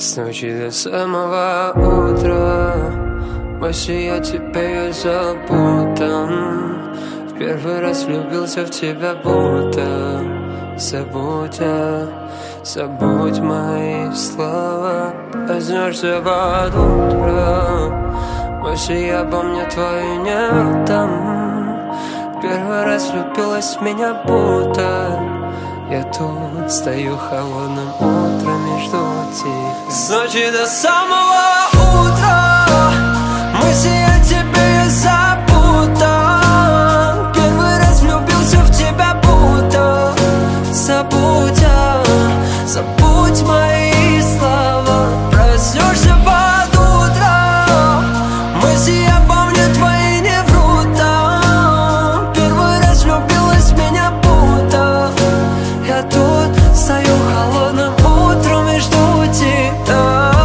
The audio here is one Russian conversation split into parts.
С ночи до самого утра мысли я тебе запутан. В первый раз влюбился в тебя будто. Забудь мои слова. Проснешься под утро, мысли обо мне твои не отдам. Первый раз влюбилась в меня будто. Я тут стою холодным утром и жду тебя. С ночи до самого утра мысли о тебе запутан. Первый раз влюбился в тебя будто. Забудь мои слова. Проснешься под утро, мысли обо мне твои не врут. Первый раз влюбилась в меня будто. Я тут стою холодным утром и жду тебя.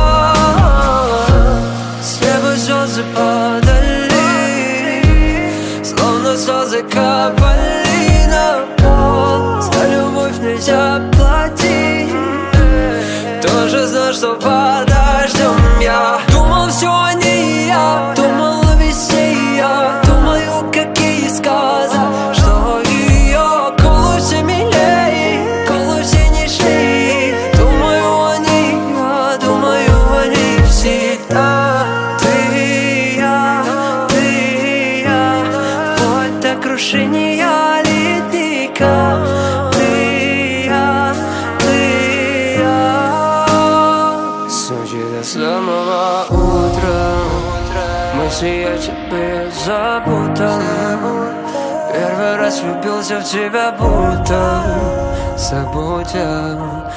С неба звезды падали, словно слезы капали на пол. За любовь нельзя платить. Тоже знал, что подождем. Я думал, все о ней, я думал о весне, я думаю, какие сказы, что ее колосе милее, колосе нежнее. Думаю о ней, я думаю о ней всегда. Ты и я, вплоть до крушения ледника. Ты и я. С ночи до самого утра мысли я тебе запутан. Первый раз влюбился в тебя будто.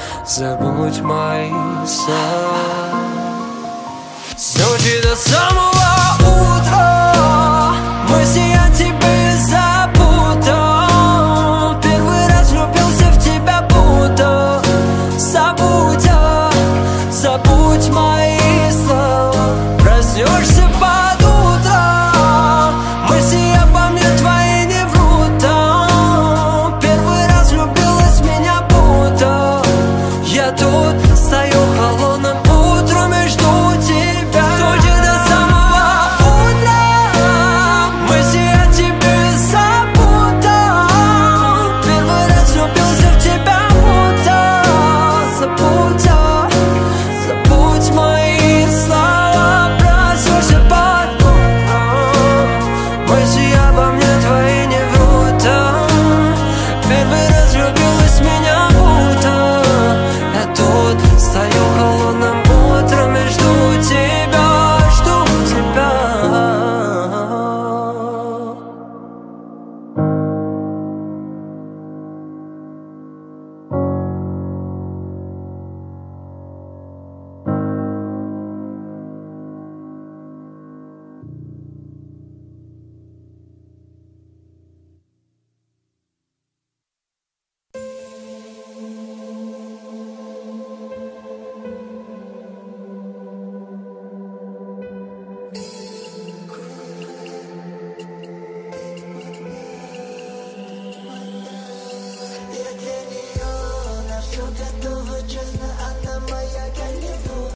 Забудь мои слова. С ночи до самого